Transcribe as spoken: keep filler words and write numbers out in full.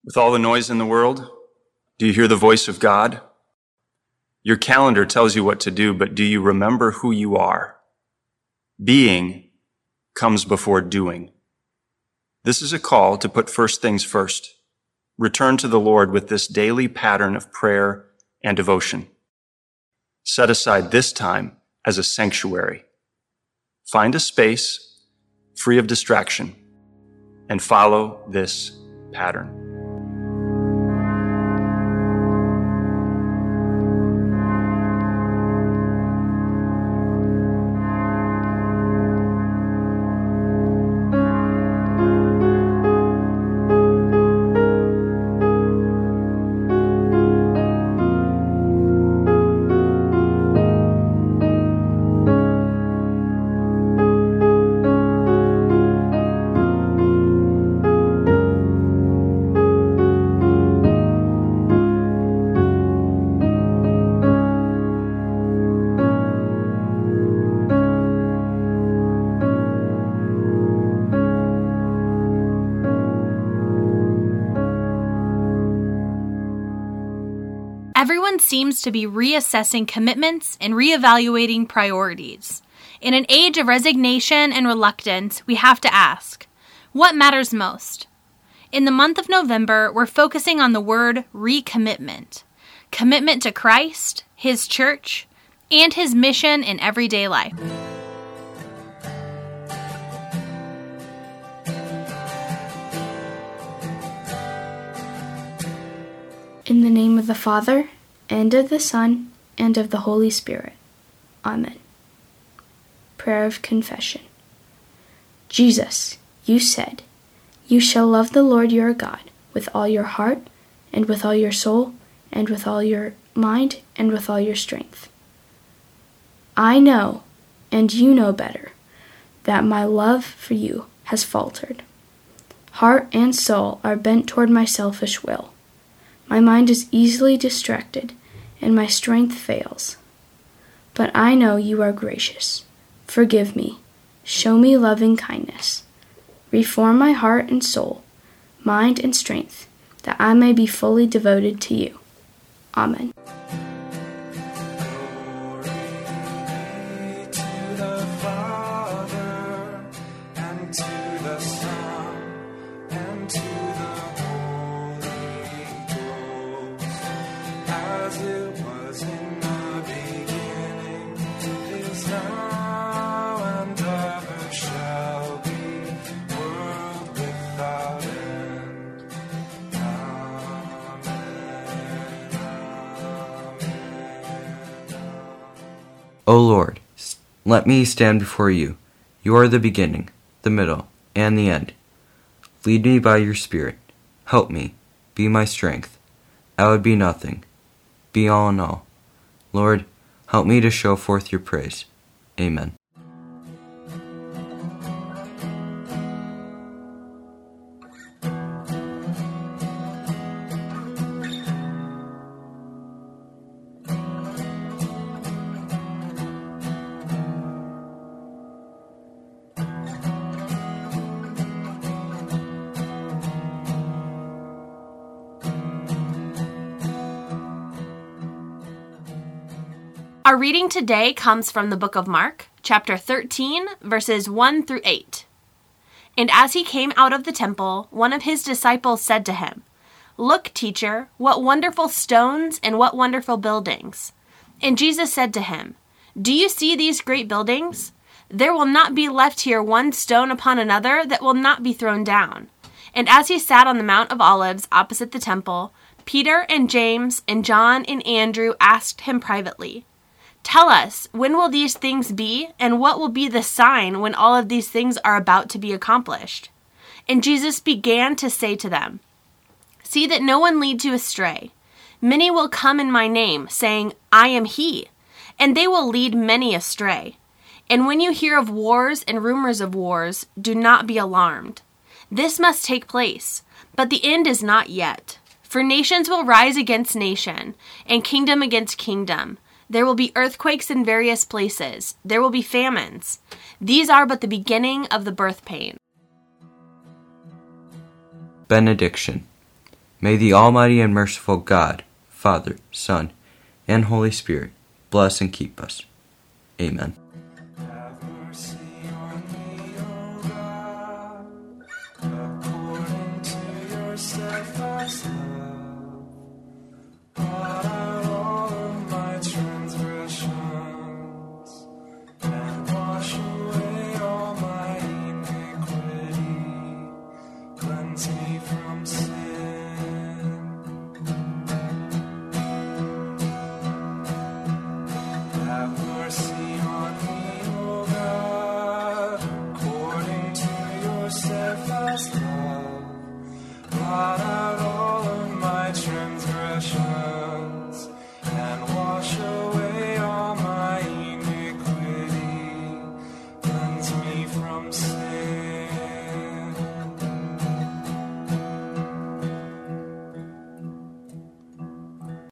With all the noise in the world, do you hear the voice of God? Your calendar tells you what to do, but do you remember who you are? Being comes before doing. This is a call to put first things first. Return to the Lord with this daily pattern of prayer and devotion. Set aside this time as a sanctuary. Find a space free of distraction and follow this pattern. Everyone seems to be reassessing commitments and reevaluating priorities. In an age of resignation and reluctance, we have to ask, what matters most? In the month of November, we're focusing on the word recommitment. Commitment to Christ, His church, and His mission in everyday life. In the name of the Father, and of the Son, and of the Holy Spirit. Amen. Prayer of Confession. Jesus, you said, "You shall love the Lord your God with all your heart, and with all your soul, and with all your mind, and with all your strength." I know, and you know better, that my love for you has faltered. Heart and soul are bent toward my selfish will. My mind is easily distracted, and my strength fails. But I know you are gracious. Forgive me. Show me loving kindness. Reform my heart and soul, mind and strength, that I may be fully devoted to you. Amen. O Lord, let me stand before you. You are the beginning, the middle, and the end. Lead me by your Spirit. Help me. Be my strength. I would be nothing. Be all in all. Lord, help me to show forth your praise. Amen. Our reading today comes from the book of Mark, chapter thirteen, verses one through eight. And as he came out of the temple, one of his disciples said to him, "Look, teacher, what wonderful stones and what wonderful buildings." And Jesus said to him, "Do you see these great buildings? There will not be left here one stone upon another that will not be thrown down." And as he sat on the Mount of Olives opposite the temple, Peter and James and John and Andrew asked him privately, "Tell us, when will these things be, and what will be the sign when all of these things are about to be accomplished?" And Jesus began to say to them, "See that no one leads you astray. Many will come in my name, saying, 'I am he,' and they will lead many astray. And when you hear of wars and rumors of wars, do not be alarmed. This must take place, but the end is not yet. For nations will rise against nation, and kingdom against kingdom. There will be earthquakes in various places. There will be famines. These are but the beginning of the birth pain." Benediction. May the Almighty and merciful God, Father, Son, and Holy Spirit bless and keep us. Amen. Have mercy on me, O God, according to your steadfast love.